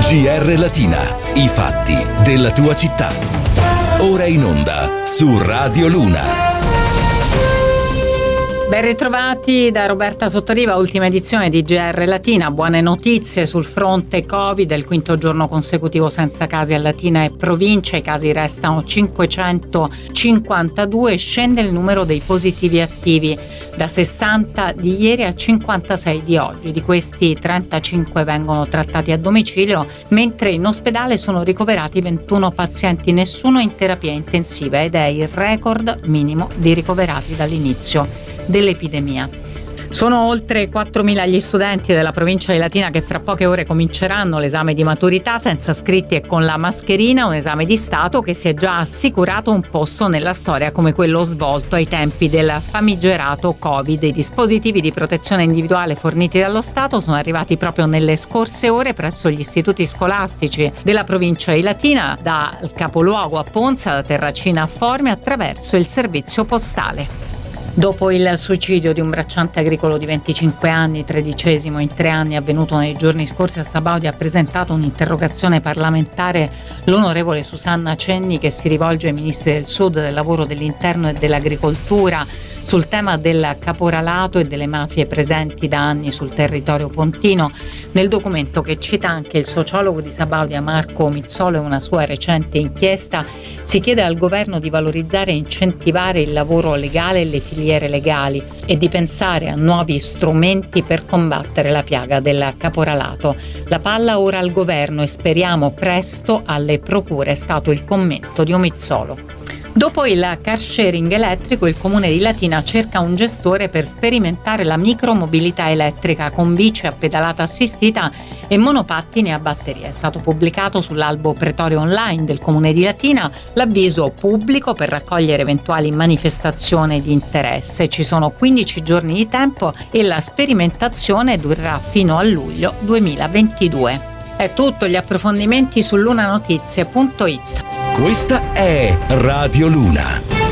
GR Latina, i fatti della tua città. Ora in onda su Radio Luna. Ben ritrovati da Roberta Sottoriva, ultima edizione di GR Latina. Buone notizie sul fronte Covid, il quinto giorno consecutivo senza casi a Latina e provincia, i casi restano 552, scende il numero dei positivi attivi da 60 di ieri a 56 di oggi, di questi 35 vengono trattati a domicilio, mentre in ospedale sono ricoverati 21 pazienti, nessuno in terapia intensiva ed è il record minimo di ricoverati dall'inizio dell'epidemia. Sono oltre 4.000 gli studenti della provincia di Latina che fra poche ore cominceranno l'esame di maturità senza scritti e con la mascherina, un esame di Stato che si è già assicurato un posto nella storia come quello svolto ai tempi del famigerato Covid. I dispositivi di protezione individuale forniti dallo Stato sono arrivati proprio nelle scorse ore presso gli istituti scolastici della provincia di Latina, dal capoluogo a Ponza, da Terracina a Formia, attraverso il servizio postale. Dopo il suicidio di un bracciante agricolo di 25 anni, 13° in 3 anni, avvenuto nei giorni scorsi a Sabaudia, ha presentato un'interrogazione parlamentare l'onorevole Susanna Cenni, che si rivolge ai ministri del Sud, del Lavoro, dell'Interno e dell'Agricoltura sul tema del caporalato e delle mafie presenti da anni sul territorio pontino. Nel documento, che cita anche il sociologo di Sabaudia Marco Mizzolo e una sua recente inchiesta, si chiede al governo di valorizzare e incentivare il lavoro legale e le filiere legali e di pensare a nuovi strumenti per combattere la piaga del caporalato. La palla ora al governo e speriamo presto alle procure, è stato il commento di Omizzolo. Dopo il car sharing elettrico, il comune di Latina cerca un gestore per sperimentare la micromobilità elettrica con bici a pedalata assistita e monopattini a batteria. È stato pubblicato sull'albo pretorio online del comune di Latina l'avviso pubblico per raccogliere eventuali manifestazioni di interesse. Ci sono 15 giorni di tempo e la sperimentazione durerà fino a luglio 2022. È tutto, gli approfondimenti su lunanotizie.it. Questa è Radio Luna.